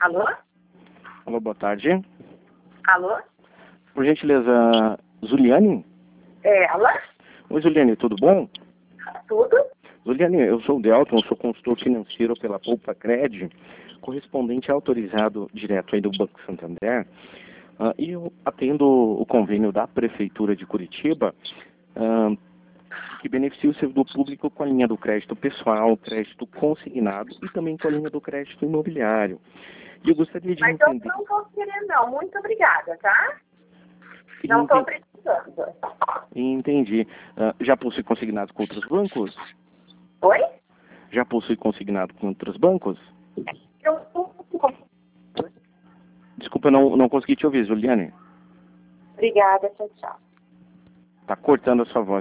Alô? Alô, boa tarde. Alô? Por gentileza, Zuliane? É ela? Oi, Zuliane, tudo bom? Tudo? Zuliane, eu sou o Delton, sou consultor financeiro pela Poupa Cred, correspondente autorizado direto aí do Banco Santander, e eu atendo o convênio da Prefeitura de Curitiba, que beneficia o servidor público com a linha do crédito pessoal, crédito consignado e também com a linha do crédito imobiliário. E eu gostaria de Mas eu entender... não estou querendo não. Muito obrigada, tá? Não estou precisando. Entendi. Já possui consignado com outros bancos? Oi? Já possui consignado com outros bancos? Eu Desculpa, não consegui te ouvir, Juliane. Obrigada, tchau, tchau. Tá cortando a sua voz.